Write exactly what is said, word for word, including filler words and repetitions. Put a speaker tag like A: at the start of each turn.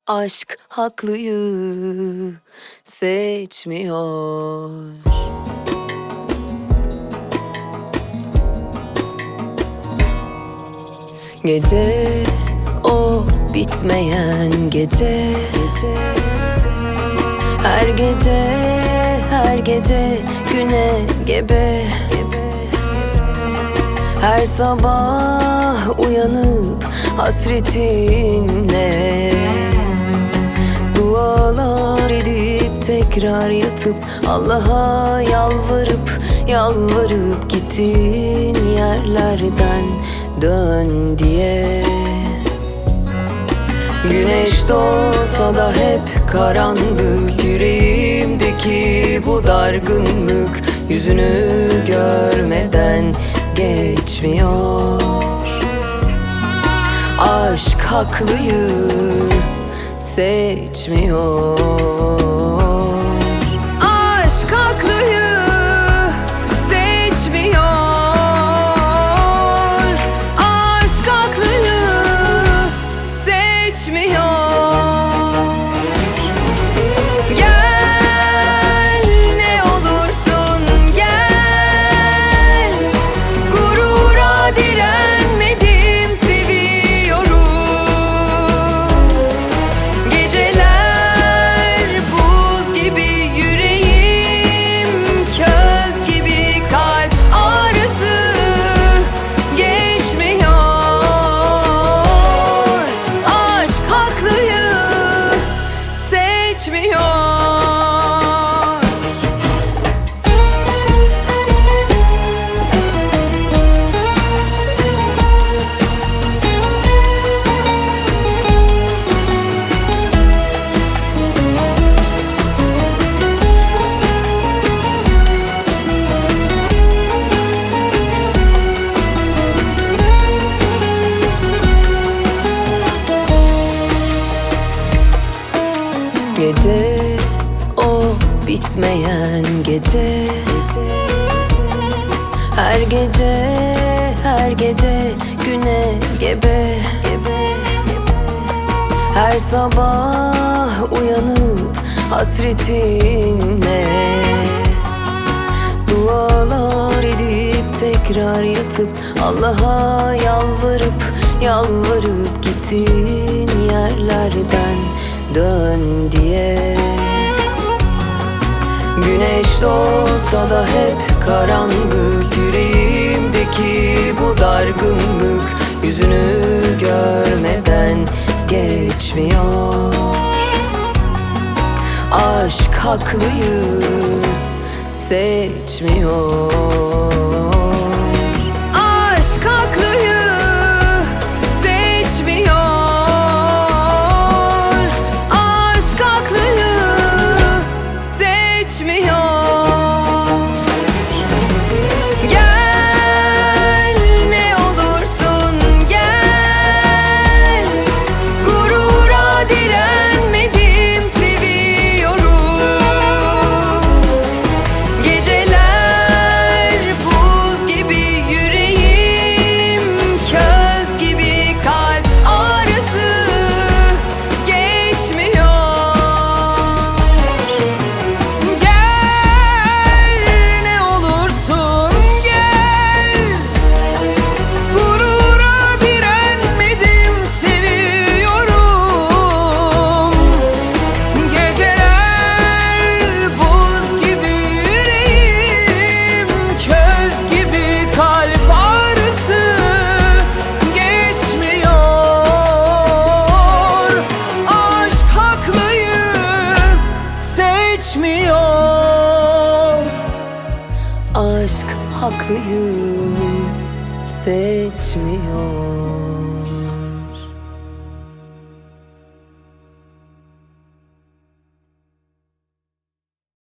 A: Aşk haklıyı seçmiyor. Gece o bitmeyen gece, her gece her gece güne gebe. Her sabah uyanıp hasretinle dualar edip tekrar yatıp Allah'a yalvarıp yalvarıp gittin yerlerden dön diye. Güneş doğsa da hep karanlık, yüreğimdeki bu dargınlık yüzünü görmeden geçmiyor. Aşk haklıyı seçmiyor. Aşk haklıyı seçmiyor. Aşk haklıyı seçmiyor. Gece o bitmeyen gece, her gece her gece güne gebe. Her sabah uyanıp hasretinle dualar edip tekrar yatıp Allah'a yalvarıp yalvarıp gittin yerlerden dön diye. Güneş doğsa da hep karanlık, yüreğimdeki bu dargınlık yüzünü görmeden geçmiyor. Aşk haklıyı seçmiyor. Aşk haklıyı seçmiyor. Aşk haklıyı seçmiyor.